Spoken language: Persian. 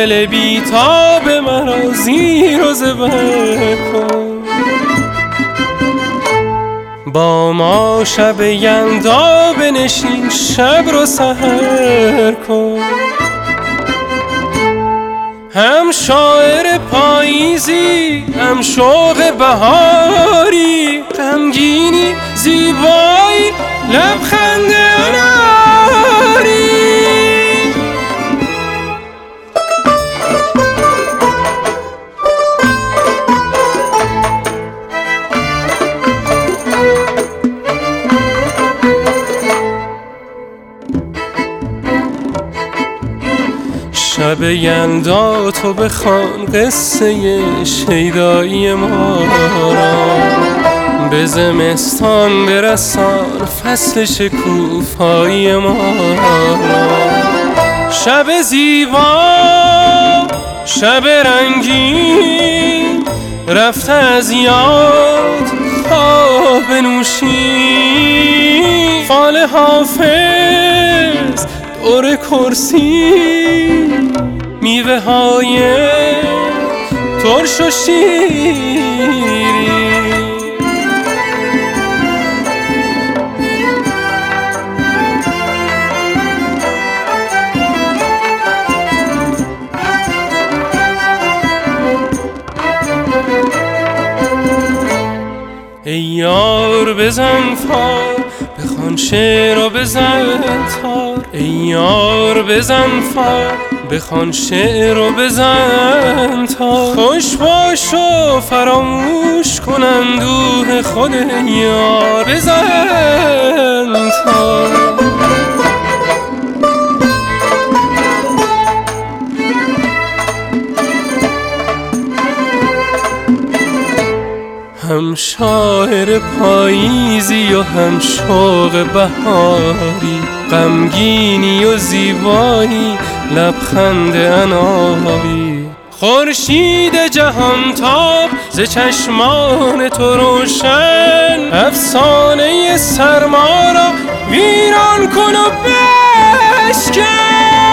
دل بیتاب مرا زیر و زبر کن. با ما شب یلدا بنشین شب رو سحر کن. هم شاعر پاییزی هم شوق بهاری، غمگینی زیبایی لبخند اناری. شب یلدا تو بخوان قصه شیدایی ما را، به زمستان برسان فصل شکوفایی ما را. شب زیبا شب رنگین رفته از یاد خواب نوشین، فال حافظ دور کرسی میوه های ترش و شیرین. ای یار بزن فار بخوان شعر و بزن تار، ای یار بزن فار بخوان شعر و بزن تار. خوش باش و فراموش کن اندوه خود یار، بزن تار. هم شاعر پاییزی و هم شوق بهاری، غمگینی و زیبایی لبخند اناری. خورشید جهان تاب ز چشمان تو روشن، افسانه سرما را ویران کن و بشکن.